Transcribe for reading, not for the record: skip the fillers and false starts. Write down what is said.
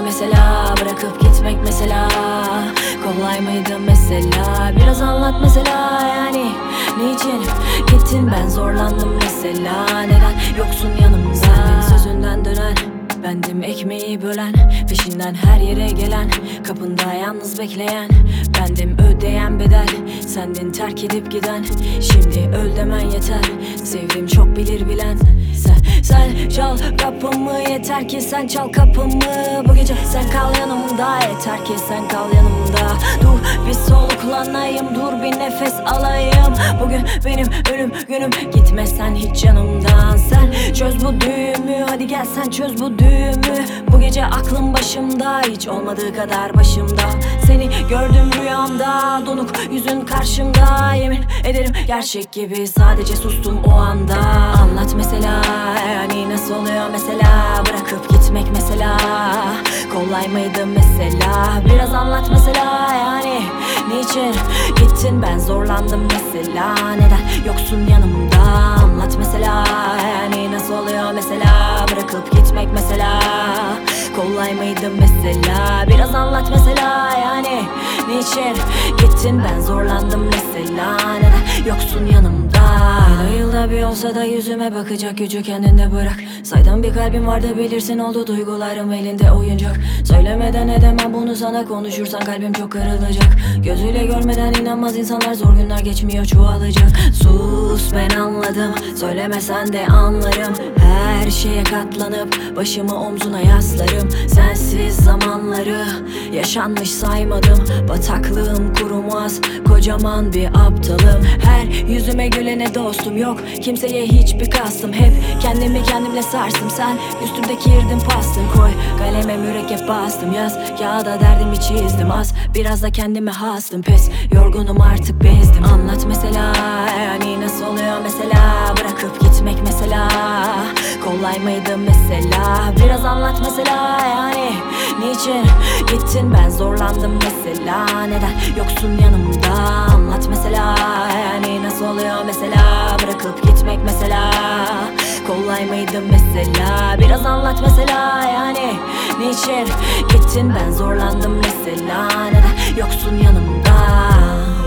mesela, bırakıp gitmek mesela kolay mıydı mesela? Biraz anlat mesela, yani niçin gittin, ben zorlandım mesela. Neden yoksun yanımda? Senin sözünden dönen, bendim ekmeği bölen, peşinden her yere gelen, kapında yalnız bekleyen, bendim ödeyen bedel, sendin terk edip giden. Şimdi öl demen yeter, sevdim çok bilir bilen. Sen çal kapımı, yeter ki sen çal kapımı. Bu gece sen kal yanımda, yeter ki sen kal yanımda. Dur bir soluklanayım, dur bir nefes alayım. Bugün benim ölüm günüm, gitmezsen hiç yanımdan. Sen çöz bu düğümü, hadi gel sen çöz bu düğümü. Bu gece aklım başımda, hiç olmadığı kadar başımda. Seni gördüm rüyamda, donuk yüzün karşımda. Yemin ederim gerçek gibi, sadece sustum o anda. Anlat mesela, yani nasıl oluyor mesela, bırakıp gitmek mesela kolay mıydı mesela? Biraz anlat mesela, yani niçin gittin, ben zorlandım mesela. Neden yoksun yanımda? Anlat mesela, yani nasıl oluyor mesela, bırakıp gitmek mesela kolay mıydı mesela? Biraz anlat mesela, yani niçin gittin, ben zorlandım mesela. Neden yoksun yanımda? Yılda bir olsa da yüzüme bakacak gücü kendinde bırak. Saydam bir kalbim vardı bilirsin, oldu duygularım elinde oyuncak. Söylemeden edemem bunu sana, konuşursan kalbim çok kırılacak. Gözüyle görmeden inanmaz insanlar, zor günler geçmiyor çoğalacak. Sus ben anladım, söylemesen de anlarım. Her şeye katlanıp başımı omzuna yaslarım. Sensiz zamanları yaşanmış saymadım. Bataklığım kurumaz, kocaman bir aptalım. Her yüzüme gülene dostum yok, kimseye hiçbir kastım. Hep kendimi kendimle sarstım, sen üstümde kirdin pastın. Koy kaleme mürekkep bastım, yaz kağıda derdimi çizdim. Az biraz da kendime hastım, pes yorgunum artık bezdim. Anlat mesela, yani nasıl oluyor mesela, bırakıp gitmek mesela kolay mıydı mesela? Biraz anlat mesela, yani niçin gittin, ben zorlandım mesela. Neden yoksun yanımda? Anlat mesela, yani nasıl oluyor mesela, bırakıp gitmek mesela kolay mıydı mesela? Biraz anlat mesela, yani niçin gittin, ben zorlandım mesela. Neden yoksun yanımda?